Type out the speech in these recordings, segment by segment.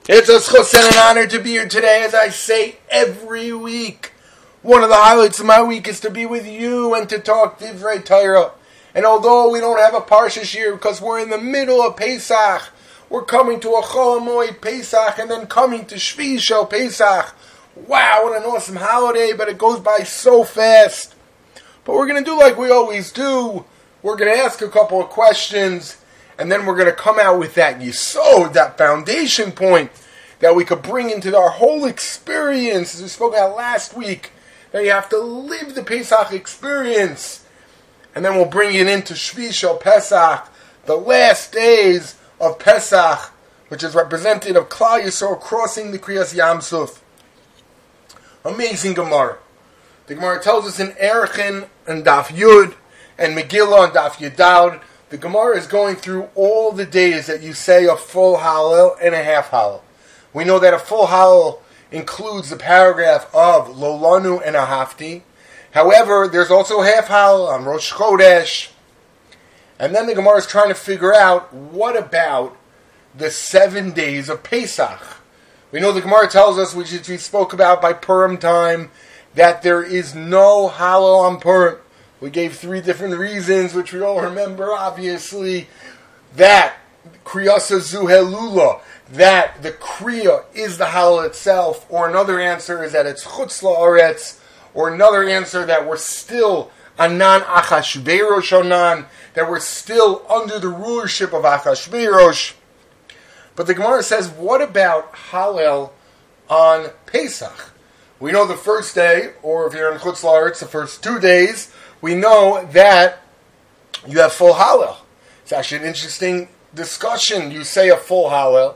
It's a schus and an honor to be here today, as I say every week. One of the highlights of my week is to be with you and to talk Divrei Torah. And although we don't have a Parsha this year because we're in the middle of Pesach, we're coming to a Chol Hamoed Pesach and then coming to Shvi Shel Pesach. Wow, what an awesome holiday, but it goes by so fast. But we're going to do like we always do. We're going to ask a couple of questions, and then we're going to come out with that yesod, that foundation point that we could bring into our whole experience, as we spoke about last week, that you have to live the Pesach experience. And then we'll bring it into Shvi Shel Pesach, the last days of Pesach, which is representative of Klal Yisrael crossing the Kriyas Yam Suf. Amazing Gemara. The Gemara tells us in Erchin and Daf Yud and Megillah and Daf Yudal, the Gemara is going through all the days that you say a full Hallel and a half Hallel. We know that a full Hallel includes the paragraph of Lo Lanu and Ahavti. However, there's also half Hallel on Rosh Chodesh. And then the Gemara is trying to figure out, what about the 7 days of Pesach? We know the Gemara tells us, which we spoke about by Purim time, that there is no Hallel on Purim. We gave 3 different reasons, which we all remember, obviously. That Kriyasa Zuhelula, that the Kriya is the Hallel itself, or another answer is that it's Chutz La'aretz, or another answer that we're still Anan Achashverosh Anan, that we're still under the rulership of Achashverosh. But the Gemara says, what about Hallel on Pesach? We know the first day, or if you're in Chutz La'aretz, the first 2 days, we know that you have full Hallel. It's actually an interesting discussion. You say a full Hallel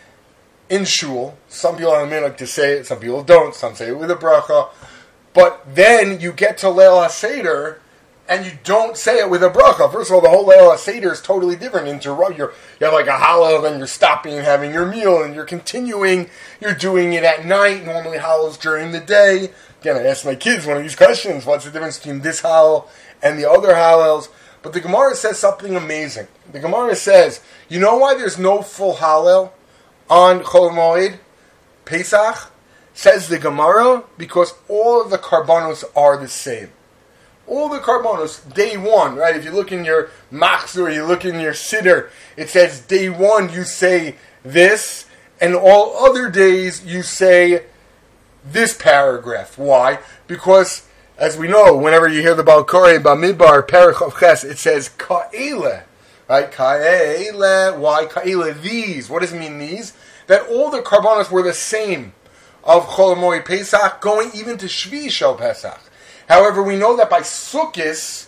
in shul. Some people on the minute like to say it, some people don't. Some say it with a bracha. But then you get to Leil HaSeder, and you don't say it with a bracha. First of all, the whole Leil HaSeder is totally different. You have like a Hallel, then you're stopping and having your meal, and you're continuing. You're doing it at night. Normally Hallel's during the day. Again, I asked my kids one of these questions. What's the difference between this Hallel and the other Hallels? But the Gemara says something amazing. The Gemara says, you know why there's no full Hallel on Chol Moed Pesach? Says the Gemara, because all of the karbanos are the same. All the karbanos, day one, right? If you look in your machzor, you look in your siddur, it says day one you say this, and all other days you say this paragraph. Why? Because, as we know, whenever you hear the Baal Koreh and Bamidbar, Perich of Ches, it says Ka'ele. Right? Ka'ele. Why Ka'ele? These. What does it mean, these? That all the karbanos were the same of Chol Hamoed Pesach, going even to Shvi Shel Pesach. However, we know that by Sukkot,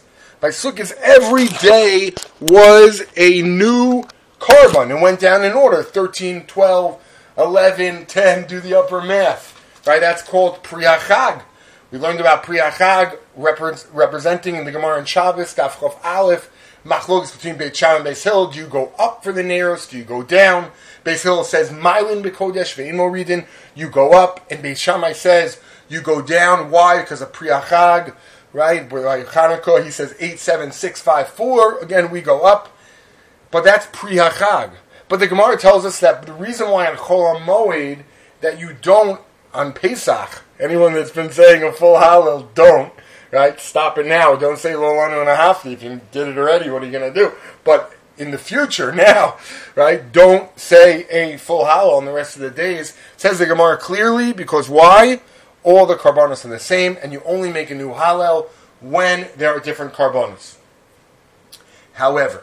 every day was a new karban. It went down in order, 13, 12, 11, 10, do the upper math. Right, that's called Pri HaChag. We learned about Pri HaChag representing in the Gemara in Shabbos, Daf Chof Aleph, machlokes between Beit Shammai and Beis Hillel. Do you go up for the Neros? Do you go down? Beis Hillel says, Mailin B'Kodesh Ve'in Moridin. You go up. And Beit Shammai says, you go down. Why? Because of Pri HaChag, right? By Chanukah, he says 87654. Again, we go up. But that's Pri HaChag. But the Gemara tells us that the reason why on Chol HaMoed that you don't, on Pesach, anyone that's been saying a full Hallel, don't, right? Stop it now. Don't say Lo Lanu and Ahavti. If you did it already, what are you going to do? But in the future, now, right, don't say a full Hallel on the rest of the days. Says the Gemara clearly, because why? All the karbanos are the same, and you only make a new Hallel when there are different karbanos. However,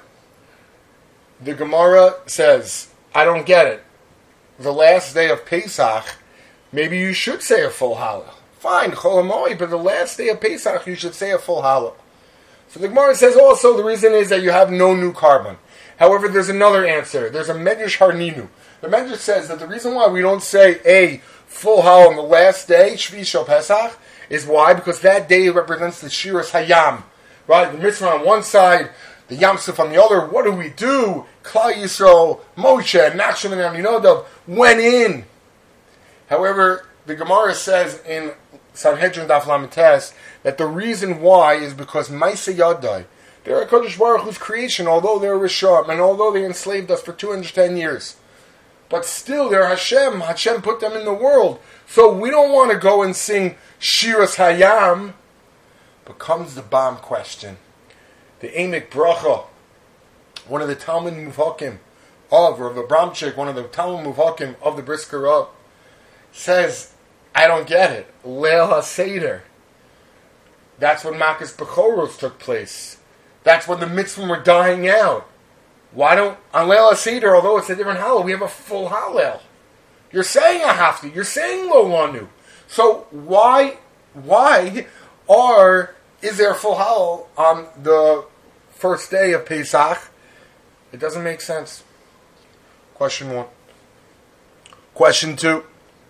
the Gemara says, I don't get it. The last day of Pesach, maybe you should say a full Hallel. Fine, Chol Hamoed, but the last day of Pesach you should say a full Hallel. So the Gemara says also the reason is that you have no new karban. However, there's another answer. There's a Medrash Harninu. The Medrash says that the reason why we don't say a full Hallel on the last day, Shvi Shel Pesach, is why? Because that day represents the Shiras Hayam. Right? The mitzvah on one side, the Yam Suf on the other. What do? Klal Yisrael, Moshe, Nachshon and Aminadav went in. However, the Gemara says in Sanhedrin Daf Lamed that the reason why is because Maaseh Yadai, they're a Kodesh Baruch Hu's creation, although they're Rishon, and although they enslaved us for 210 years. but still they're Hashem. Hashem put them in the world. So we don't want to go and sing Shiras Hayam. But comes the bomb question. The Emek Bracha, one of the Talmud Muvhakim of Rav Abramchik, one of the Talmud Muvhakim of the Brisker Rav, says, I don't get it. Leil HaSeder. That's when Makas Bechoros took place. That's when the mitzvahs were dying out. Why don't, on Leil HaSeder, although it's a different Hallel, we have a full Hallel. You're saying a Hafti, you're saying Lo Lanu. So why is there a full Hallel on the first day of Pesach? It doesn't make sense. Question 1. Question 2.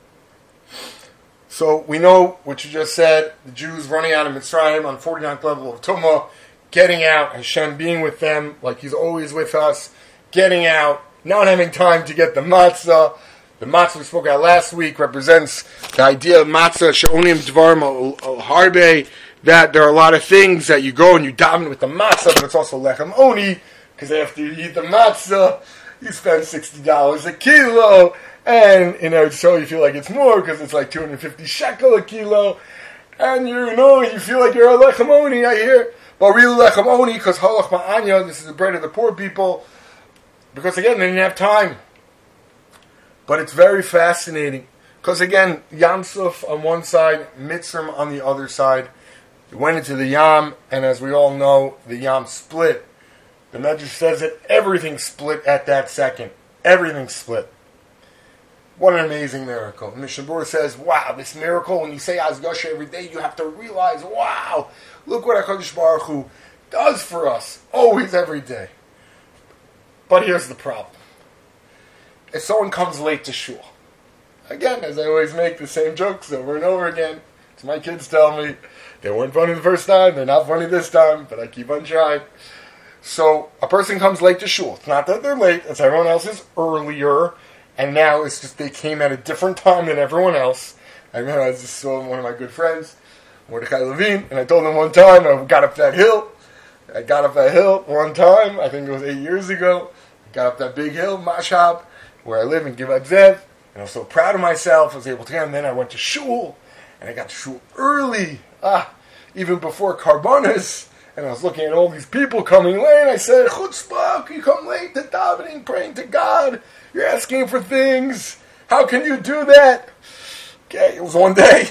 So we know what you just said, the Jews running out of Mitzrayim on the 49th level of Tumah, getting out, Hashem being with them like He's always with us, getting out, not having time to get the matzah. The matzah we spoke about last week represents the idea of matzah, she'onim dvarim al harbe, that there are a lot of things that you go and you daven with the matzah, but it's also lechem oni, because after you eat the matzah, you spend $60 a kilo, and in Eretz Yisrael you feel like it's more, because it's like 250 shekel a kilo, and you feel like you're a lechem oni, I hear, but really lechem oni, because halach ma'anya, this is the bread of the poor people, because again, they didn't have time. But it's very fascinating, because again, Yam Suf on one side, Mitzrayim on the other side. It went into the Yam, and as we all know, the Yam split. The Medrash says that everything split at that second. Everything split. What an amazing miracle. Mishnah Berurah says, wow, this miracle, when you say Az Yosher every day, you have to realize, wow, look what HaKadosh Baruch Hu does for us, always, every day. But here's the problem. If someone comes late to shul, again, as I always make the same jokes over and over again, as my kids tell me, they weren't funny the first time, they're not funny this time, but I keep on trying. So, a person comes late to shul. It's not that they're late, it's everyone else is earlier, and now it's just they came at a different time than everyone else. I remember I just saw one of my good friends, Mordechai Levine, and I told him one time, I got up that hill one time, I think it was 8 years ago, I got up that big hill, Mashab, where I live in Givat Zev, and I was so proud of myself, I was able to get, and then I went to shul, and I got to shul early, even before Karbonis, and I was looking at all these people coming late, and I said, Chutzpah, you come late to davening, praying to God, you're asking for things, how can you do that? Okay, it was one day,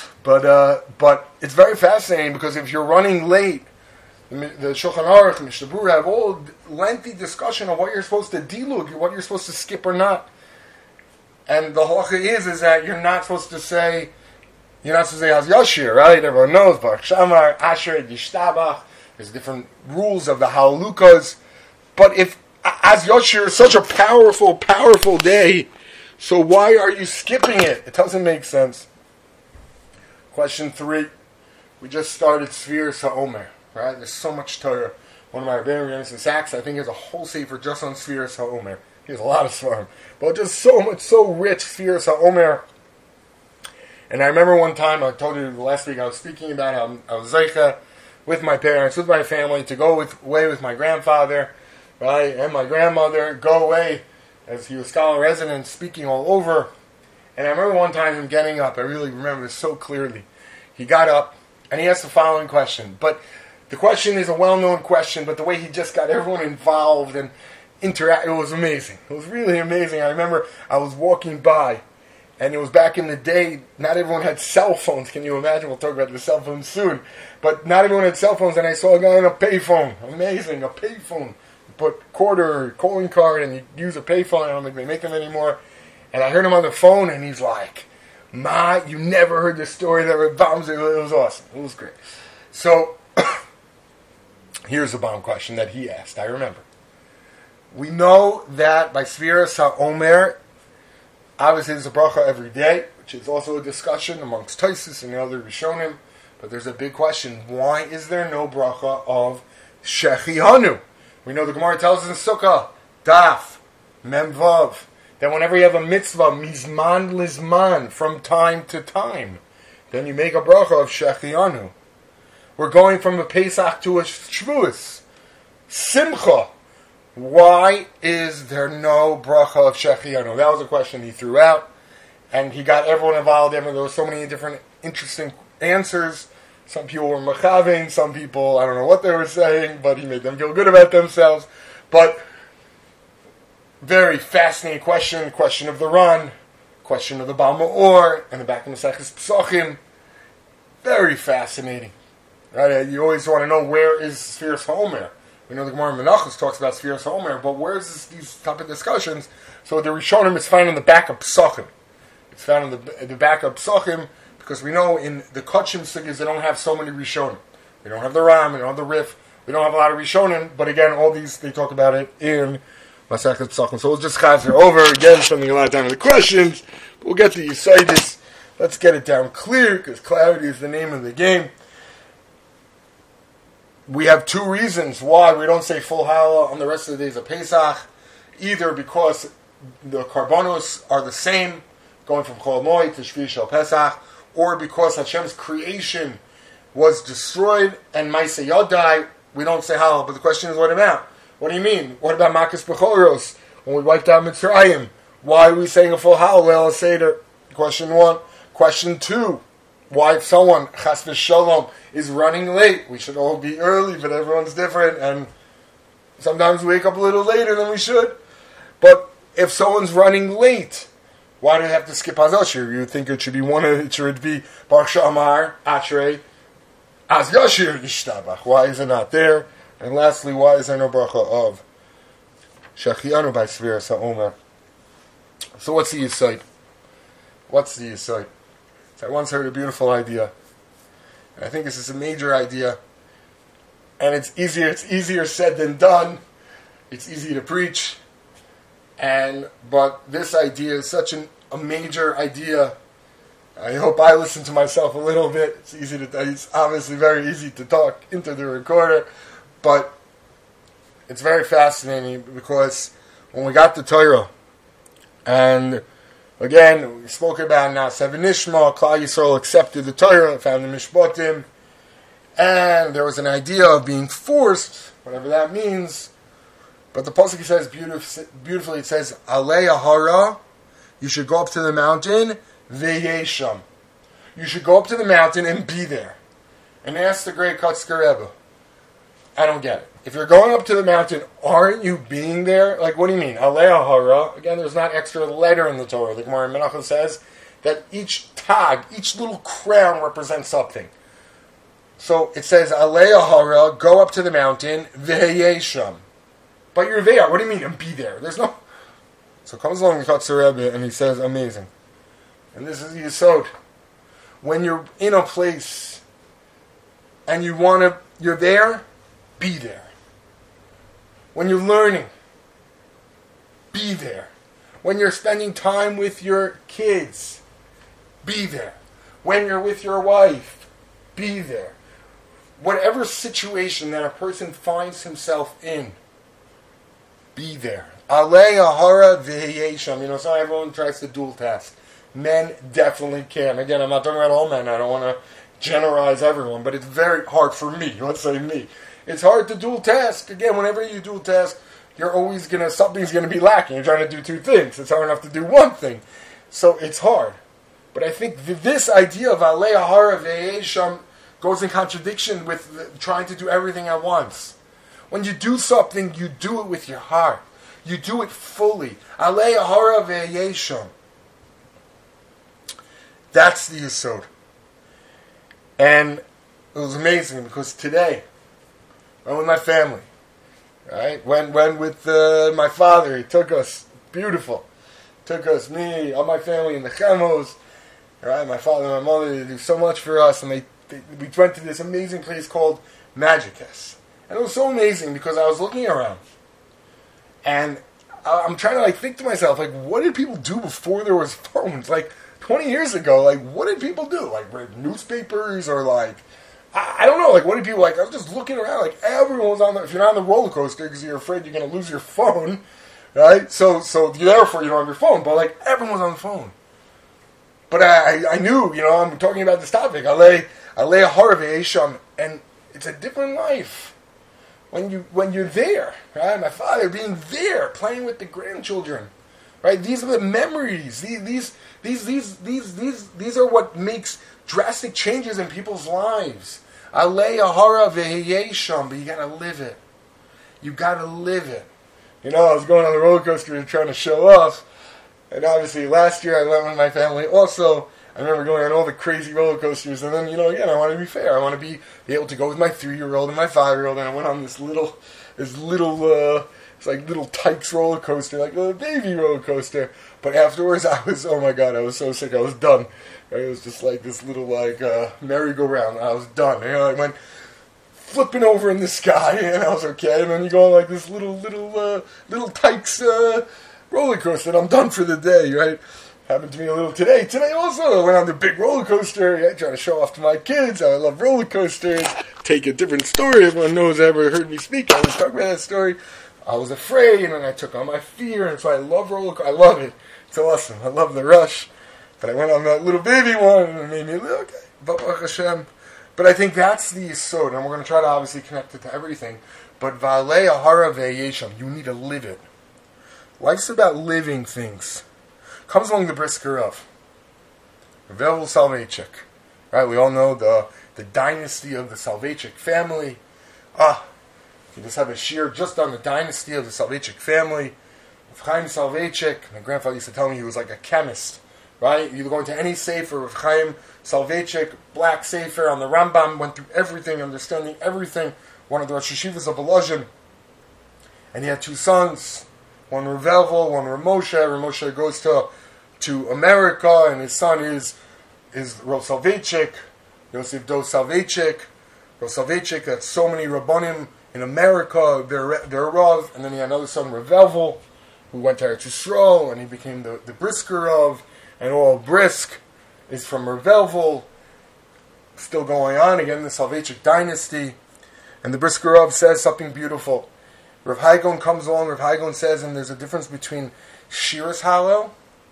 but it's very fascinating, because if you're running late, the Shulchan Aruch and Mishnah Berurah have all lengthy discussion of what you're supposed to dilug, what you're supposed to skip or not. And the halacha is that you're not supposed to say Haz Yashir, right? Everyone knows, Baruch Shamar, Asher, Yishtabach. There's different rules of the Halalukas. But if Haz Yashir is such a powerful, powerful day, so why are you skipping it? It doesn't make sense. Question 3. We just started Sfiras HaOmer. Right? There's so much Torah. One of my rabbis in Sachs, I think, has a whole sefer just on Sfiras HaOmer. He has a lot of svarim, but just so much, so rich Sfiras HaOmer. And I remember one time, I told you last week, I was speaking about how I was zeicha with my parents, with my family, to go away with my grandfather, right, and my grandmother, go away, as he was scholar resident, speaking all over. And I remember one time him getting up, I really remember this so clearly. He got up, and he asked the following question, but the question is a well-known question, but the way he just got everyone involved and interact, it was amazing. It was really amazing. I remember I was walking by, and it was back in the day, not everyone had cell phones. Can you imagine? We'll talk about the cell phones soon. But not everyone had cell phones, and I saw a guy on a payphone. Amazing, a payphone. You put quarter or calling card, and you use a payphone. I don't think they make them anymore. And I heard him on the phone, and he's like, Ma, you never heard the story that were bombs. It was awesome. It was great. So, here's a bomb question that he asked. I remember. We know that by Sfiras HaOmer, obviously there's a bracha every day, which is also a discussion amongst Taisus and the other Rishonim. But there's a big question. Why is there no bracha of Shechihanu? We know the Gemara tells us in Sukkah, Daf, Memvav, that whenever you have a mitzvah, Mizman Lizman, from time to time, then you make a bracha of Shechihanu. We're going from a Pesach to a Shavuos. Simcha. why is there no bracha of Shechianu? That was a question he threw out, and he got everyone involved. There were so many different interesting answers. Some people were machaving, some people, I don't know what they were saying, but he made them feel good about themselves. But very fascinating question of the Ran, question of the Baal Ma'or, and the back of Maseches Pesachim. Very fascinating. Right? You always want to know, where is Sfiras HaOmer? We know the Gemara Menachos talks about Sfiras HaOmer, but where's these type of discussions? So the Rishonim is found in the back of Pesachim. It's found in the back of Pesachim, because we know in the Kachim Sugis they don't have so many Rishonim. We don't have the Ram, we don't have the Rif, we don't have a lot of Rishonim, but again, all these, they talk about it in Masechet Pesachim. So we'll just chazer over, again, spending a lot of time on the questions. We'll get to Yisaitis. Let's get it down clear, because clarity is the name of the game. We have two reasons why we don't say full Hallel on the rest of the days of Pesach. Either because the Karbanos are the same, going from Chol Moed to Shvi Shel Pesach, or because Hashem's creation was destroyed and Maaseh Yodai, we don't say Hallel. But the question is, what about? What do you mean? What about Makas Bechoros? When we wiped out Mitzrayim, why are we saying a full Hallel? Well, let's say that. Question one. Question two. Why if someone, Chas v'Shalom, is running late? We should all be early, but everyone's different, and sometimes we wake up a little later than we should. But if someone's running late, why do they have to skip Hazashir? You would think it should be it should be Baruch Shamar, Ashrei, Az Yashir Yishtabach. Why is it not there? And lastly, why is there no bracha of Shechianu by Sfiras HaOmer? So what's the Yisod? What's the Yisod? So I once heard a beautiful idea. And I think this is a major idea. And it's easier said than done. It's easy to preach. But this idea is such a major idea. I hope I listen to myself a little bit. It's obviously very easy to talk into the recorder. But it's very fascinating, because when we got the Torah, and again, we spoke about now Seven Nishma, Klal Yisrael accepted the Torah, found the Mishpatim, and there was an idea of being forced, whatever that means. But the pasuk says beautifully, it says, Alei Ahara, you should go up to the mountain, Veyesham. You should go up to the mountain and be there. And ask the great Kotzker Rebbe. I don't get it. If you're going up to the mountain, aren't you being there? Like, what do you mean? Alei Ahara. Again, there's not extra letter in the Torah. The Gemara Menachos says that each tag, each little crown represents something. So it says, Alei Ahara, go up to the mountain, Veyesham. But you're there. What do you mean, and be there? There's no... So comes along the Kotzker Rebbe, and he says, amazing. And this is the Yisod. When you're in a place, and you're there, be there. When you're learning, be there. When you're spending time with your kids, be there. When you're with your wife, be there. Whatever situation that a person finds himself in, be there. Alei Ahara v'heyesham. So everyone tries to dual task. Men definitely can. Again, I'm not talking about all men. I don't want to generalize everyone, but it's very hard for me. Let's say me. It's hard to dual task. Again, whenever you dual task, something's gonna be lacking. You're trying to do two things. It's hard enough to do one thing. So it's hard. But I think this idea of Alei Ahara v'heyesham goes in contradiction with trying to do everything at once. When you do something, you do it with your heart. You do it fully. Alei Ahara v'heyesham. That's the Yisod. And it was amazing, because today, went with my family, right? Went with my father. He took us, beautiful. Took us, me, all my family, in the Chemos. Right? My father and my mother, they do so much for us, and we went to this amazing place called Magicus. And it was so amazing, because I was looking around, and I'm trying to think to myself, what did people do before there was phones? 20 years ago, what did people do? Read newspapers, or I don't know, what did people, I was just looking around, everyone was on if you're not on the roller coaster, because you're afraid you're going to lose your phone, right? So therefore you don't have your phone, but, everyone was on the phone. But I knew, I'm talking about this topic, Alei Ahara v'heyesham, and it's a different life. when you're there, right? My father being there, playing with the grandchildren, right? These are the memories. These are what makes drastic changes in people's lives. Alei ahara v'heyei sham, but you gotta live it. You gotta live it. You know, I was going on the roller coaster trying to show off, and obviously last year I went with my family also. I remember going on all the crazy roller coasters, and then, again, I want to be fair. I want to be able to go with my 3-year-old and my 5-year-old, and I went on this little, it's like little Tykes roller coaster, like a baby roller coaster. But afterwards, oh my God, I was so sick. I was done. It was just like this little, merry-go-round. I was done. I went flipping over in the sky, and I was okay. And then you go on like this little Tykes roller coaster, and I'm done for the day, right? Happened to me a little today. Today also, I went on the big roller coaster, trying to show off to my kids how I love roller coasters. Take a different story. Everyone knows, ever heard me speak. I always talk about that story. I was afraid, and I took on my fear, and so I love roller coasters. I love it. It's awesome. I love the rush. But I went on that little baby one, and it made me a little, okay. Baruch Hashem. But I think that's the yesod, and we're going to try to obviously connect it to everything. But va'alei ahara ve'yesham, you need to live it. Life's about living things. Comes along the brisker of Revel Soloveitchik. Right, we all know the dynasty of the Soloveitchik family. You just have a shiur just on the dynasty of the Soloveitchik family. Chaim Soloveitchik, my grandfather used to tell me he was like a chemist. Right, you go into any sefer of Chaim Soloveitchik, black sefer on the Rambam, went through everything, understanding everything. One of the Rosh Yeshivas of Volozhin, and he had 2 sons. One Revelvo, one Ramosha. Ramosha goes to America, and his son is Rosh Soloveitchik, Yosef Dov Soloveitchik. Rosh Soloveitchik, that's so many Rabbonim in America, they're Rav. And then he had another son, Revelvo, who went to Eretz Yisrael, and he became the brisker of, and all brisk is from Revelvo. Still going on, again, the Soloveitchik dynasty. And the brisker of says something beautiful. Rav Haigon comes along, Rav Haigon says, and there's a difference between Shiras Hallel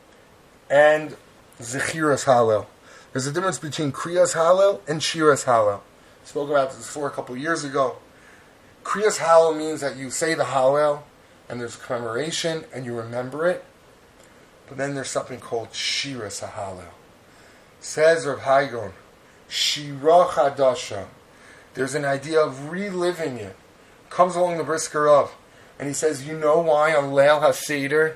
and Zechiras Hallel. There's a difference between Kriyas Hallel and Shiras Hallel. I spoke about this before a couple of years ago. Kriyas Hallel means that you say the Hallel, and there's a commemoration, and you remember it. But then there's something called Shiras Hallel. Says Rav Haigon, Shira Chadasha. There's an idea of reliving it. Comes along the brisker of, and he says, you know why on Leil HaSeder,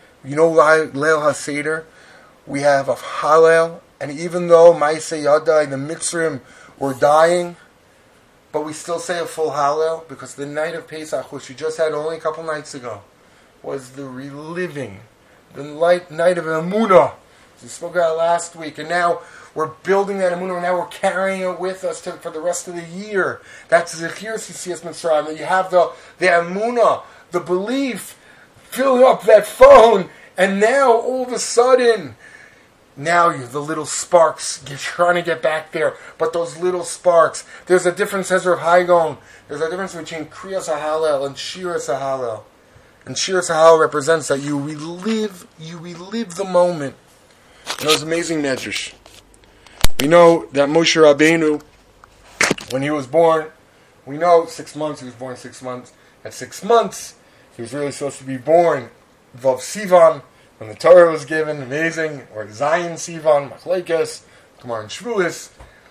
we have a Hallel, and even though Ma'aseh Yadai, the Mitzrim, were dying, but we still say a full Hallel, because the night of Pesach, which we just had only a couple nights ago, was the reliving, the night of Emunah. We spoke about last week, and now we're building that Emunah, and now we're carrying it with us for the rest of the year. That's Zechiras Yitzias Mitzrayim. You have the Emunah, the belief, filling up that phone, and now, all of a sudden, the little sparks, you're trying to get back there, but those little sparks, there's a difference, says Rav Haigon, there's a difference between Kriyas HaHallel and Shiras HaHallel. And Shiras HaHallel represents that you relive the moment. And it was amazing medrash. We know that Moshe Rabbeinu, when he was born, we know 6 months, he was born 6 months. At 6 months, he was really supposed to be born Vav Sivan, when the Torah was given, amazing, or Zion Sivan, Machlekes, Gemara and Shvuos.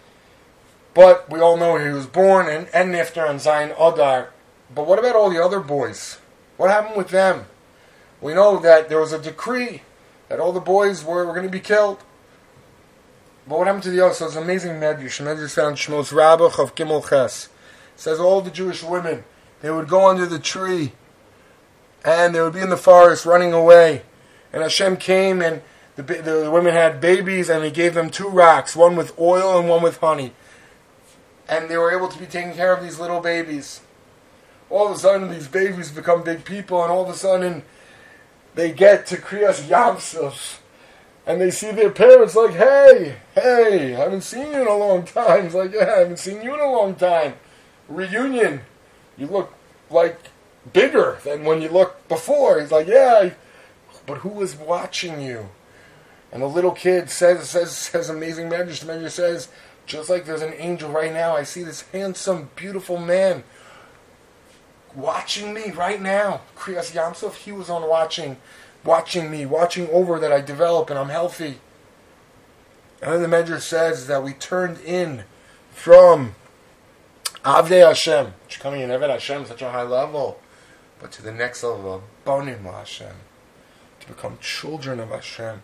But we all know he was born and Niftar on Zion Adar. But what about all the other boys? What happened with them? We know that there was a decree that all the boys were going to be killed. But what happened to the others? So it's an amazing medrash. Medrash found Shmos Rabbah of Gimel Ches. It says all the Jewish women, they would go under the tree, and they would be in the forest running away. And Hashem came, and the women had babies, and He gave them 2 rocks, one with oil and one with honey. And they were able to be taking care of these little babies. All of a sudden, these babies become big people, and all of a sudden, they get to Kriyas Yamsuf. And they see their parents like, hey, I haven't seen you in a long time. It's like, yeah, I haven't seen you in a long time. Reunion. You look like bigger than when you looked before. He's like, yeah, but who was watching you? And the little kid says amazing medrash. The medrash says, just like there's an angel right now, I see this handsome, beautiful man watching me right now. Kriyas Yamsuf, he was on watching me, watching over that I develop and I'm healthy. And then the Medrash says that we turned in from Avdei Hashem, which coming in Eved Hashem, such a high level, but to the next level of Bonim Hashem, to become children of Hashem.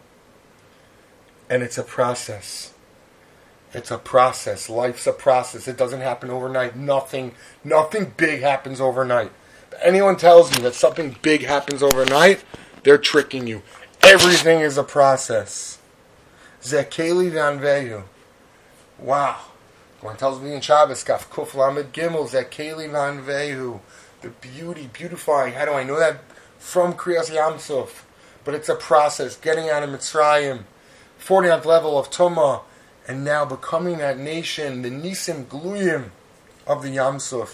And it's a process. It's a process. Life's a process. It doesn't happen overnight. Nothing big happens overnight. If anyone tells you that something big happens overnight, they're tricking you. Everything is a process. Zekeli Vanvehu. Wow. When it tells me in Shabbos, Kaf Kuf Lamed Gimel, Zekeli Vanvehu. The beauty, beautifying. How do I know that? From Kriyas Yamsuf. But it's a process. Getting out of Mitzrayim. 40th level of Tumah. And now becoming that nation, the Nisim Gluyim of the Yamsuf.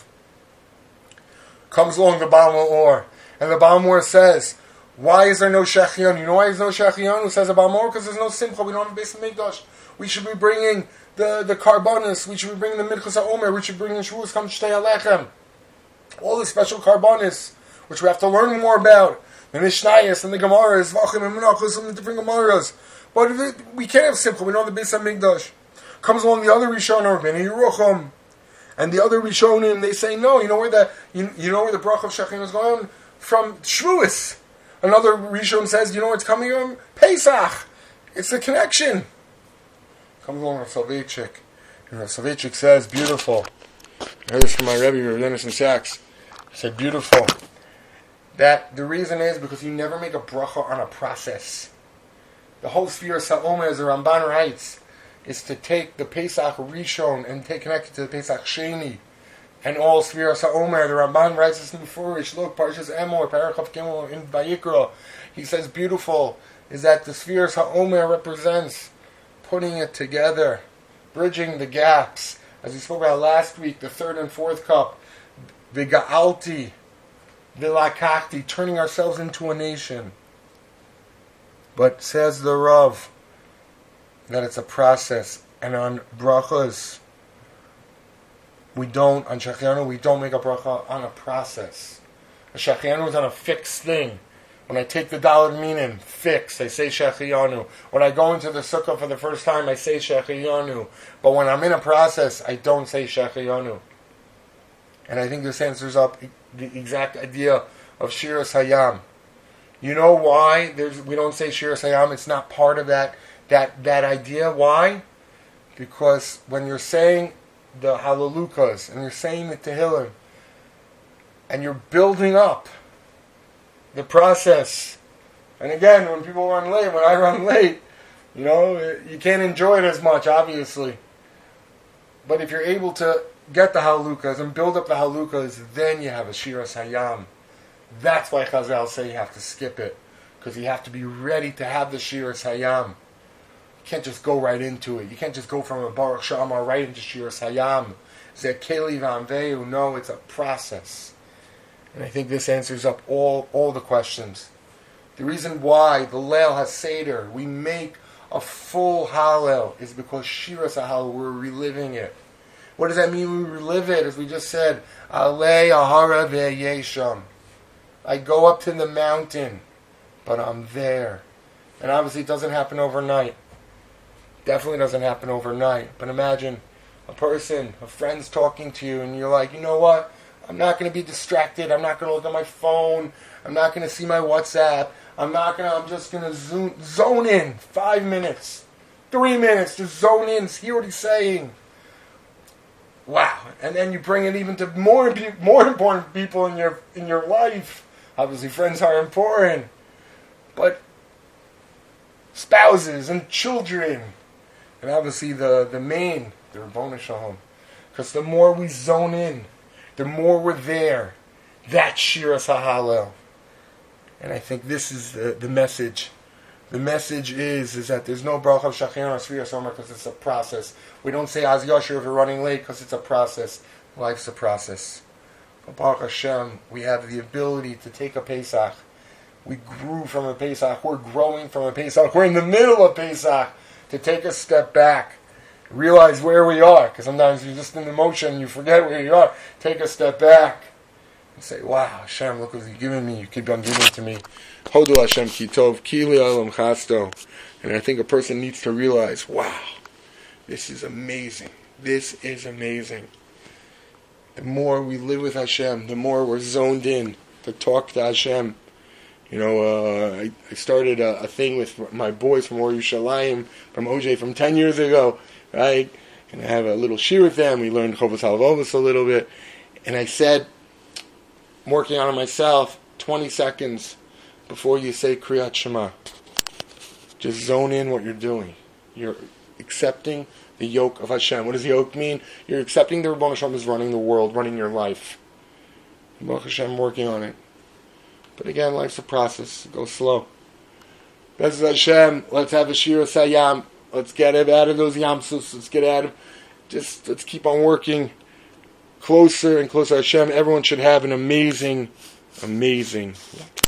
Comes along the Baal Ma'or. And the Baal Ma'or says, why is there no Shechion? You know why there's no Shechion? Who says the Baal Ma'or? Because there's no Simcha. We don't have a Beis Hamikdash. We should be bringing the Karbonis. We should be bringing the Minchas HaOmer. We should be bringing Shavuos Kam Shtei Alechem. All the special Karbonis, which we have to learn more about. The Mishnayos and the Gemaras, Vachim and Menachos and the different Gemaras. But we can't have Simcha. We don't have the Beis Hamikdash. Comes along the other Rishonim, Bnei Yerucham, and the other Rishonim. They say no. You know where the bracha of Shechem is going from? Shavuos. Another Rishon says, you know where it's coming from? Pesach. It's the connection. Comes along Rav Soloveitchik, and Rav Soloveitchik says, beautiful. I heard this from my Rebbe, Rav Denison Sachs. He said, beautiful. That the reason is because you never make a bracha on a process. The whole sphere of Sa'omer, as the Ramban writes, is to take the Pesach Rishon and connect it to the Pesach Sheni. And all sphere of Sa'omer, the Ramban writes this in Furish. Look, Parshas Emor, Parachav Gimel in Vayikra. He says, beautiful, is that the sphere of Sa'omer represents putting it together, bridging the gaps. As we spoke about last week, the third and fourth cup, V'ga'alti, V'lakachti, turning ourselves into a nation. But says the Rav that it's a process, and on brachas on Shechianu we don't make a bracha on a process. A Shechianu is on a fixed thing. When I take the Daled Minim, fixed, I say Shechianu. When I go into the sukkah for the first time, I say Shechianu. But when I'm in a process, I don't say Shechianu. And I think this answers up the exact idea of Shiras Hayam. You know why we don't say Shiras Hayam? It's not part of that idea. Why? Because when you're saying the Halalukas and you're saying the Tehillim and you're building up the process, and again, when people run late, when I run late, you can't enjoy it as much, obviously. But if you're able to get the Halalukas and build up the Halalukas, then you have a Shiras Hayam. That's why Chazal say you have to skip it, because you have to be ready to have the Shiras Hayam. You can't just go right into it. You can't just go from a Baruch Shamar right into Shiras Hayam. Zekeli Vanvehu. No, it's a process. And I think this answers up all the questions. The reason why the Leil has Seder, we make a full Hallel, is because Shiras HaHallel, we're reliving it. What does that mean we relive it? As we just said, Alei Ahara Ve'yesham. I go up to the mountain, but I'm there. And obviously it doesn't happen overnight. Definitely doesn't happen overnight. But imagine a friend's talking to you, and you're like, you know what? I'm not going to be distracted. I'm not going to look at my phone. I'm not going to see my WhatsApp. I'm just going to zone in 5 minutes, 3 minutes, just zone in, hear what he's saying. Wow. And then you bring it even to more important people in your life. Obviously, friends are important, but spouses and children, and obviously the Rabboni Shalom. Because the more we zone in, the more we're there. That's Shiras HaHallel. And I think this is the message. The message is that there's no bracha of Shechianu or Sfiras Omer because it's a process. We don't say Az Yashir if we're running late because it's a process. Life's a process. But Baruch Hashem, we have the ability to take a Pesach. We grew from a Pesach. We're growing from a Pesach. We're in the middle of Pesach. To take a step back. Realize where we are. Because sometimes you're just in the motion and you forget where you are. Take a step back. and say, wow, Hashem, look what you've given me. You keep on giving to me. Hodu Hashem ki tov, ki li'olam chasto. And I think a person needs to realize, wow, this is amazing. This is amazing. The more we live with Hashem, the more we're zoned in to talk to Hashem. You know, I started a thing with my boys from Or Yerushalayim, from OJ, from 10 years ago, right? And I have a little shir with them. We learned Chovos HaLevavos a little bit. And I said, I'm working on it myself, 20 seconds before you say Kriyat Shema. Just zone in what you're doing. You're accepting the yoke of Hashem. What does the yoke mean? You're accepting the Rebbeinu Hashem is running the world, running your life. Baruch Hashem, working on it. But again, life's a process. Go slow. B'ezras Hashem, let's have a Shir Sayam. Let's get out of those Yamsus. Let's keep on working closer and closer to Hashem. Everyone should have an amazing, amazing life.